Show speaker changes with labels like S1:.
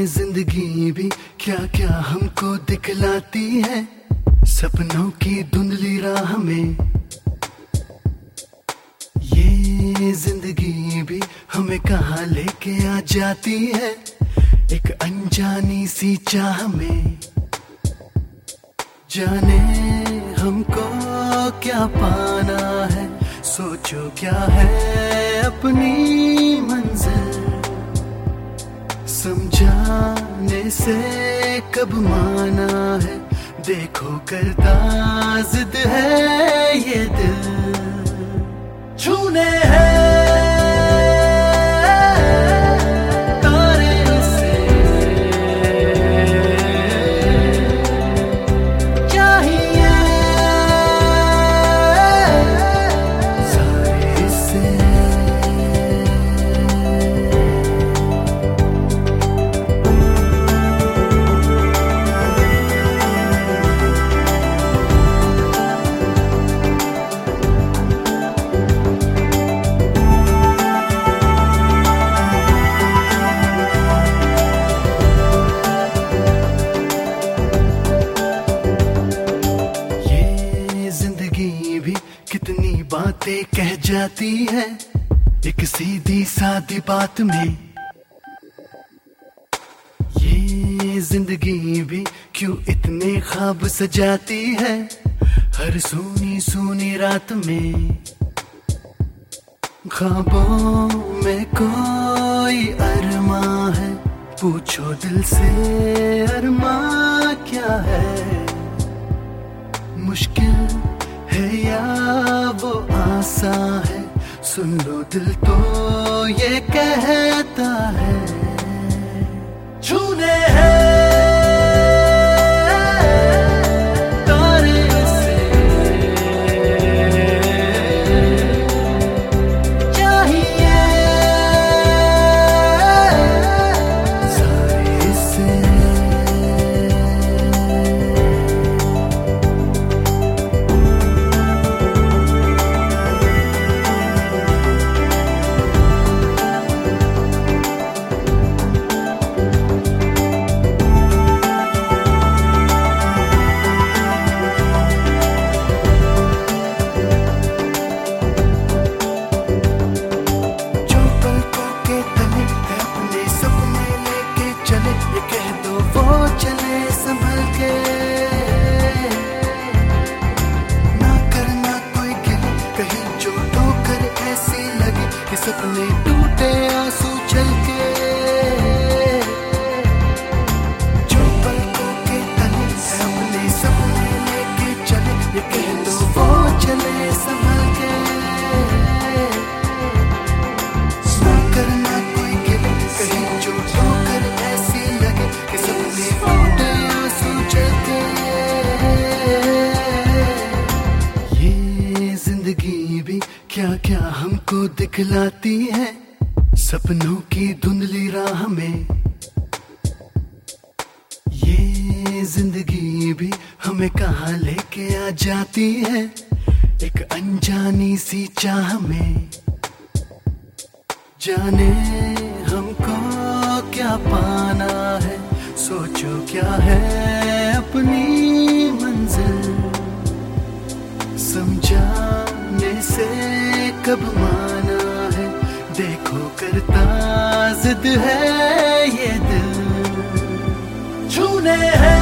S1: जिंदगी भी क्या क्या हमको दिखलाती है, सपनों की धुंधली राह में। ये जिंदगी भी हमें कहाँ लेके आ जाती है, एक अनजानी सी चाह में। जाने हमको क्या पाना है, सोचो क्या है अपनी मंजिल। समझाने से कब माना है, देखो करता जिद है ये दिल। छूने हैं तारे से, चाहिए सारे से। कितनी बातें कह जाती है एक सीधी सादी बात में। ये जिंदगी भी क्यों इतने ख्वाब सजाती है हर सूनी सूनी रात में। ख्वाबों में कोई अरमा है, पूछो दिल से अरमा क्या है। मुश्किल है या वो आसान है, सुन लो दिल तो ये कहता है। छूने हैं तारे से, चाहिए सारे से। सपने टूटे आंसू छलके, जो पलकों के तले अपने सपने लेके चले, ये कह दो वो चले संभल के। ना करना कोई गिले, कहीं जो ठोकर ऐसी लगे कि सपने टूटे आंसू छलके। ये जिंदगी भी क्या क्या हमको दिखलाती है, सपनों की धुंधली राह में। ये जिंदगी भी हमें कहाँ लेके आ जाती है, एक अनजानी सी चाह में। जाने हमको क्या पाना है, सोचो क्या है अपनी मंजिल। समझाने से कब माना है, देखो करता जिद है ये दिल। छूने हैं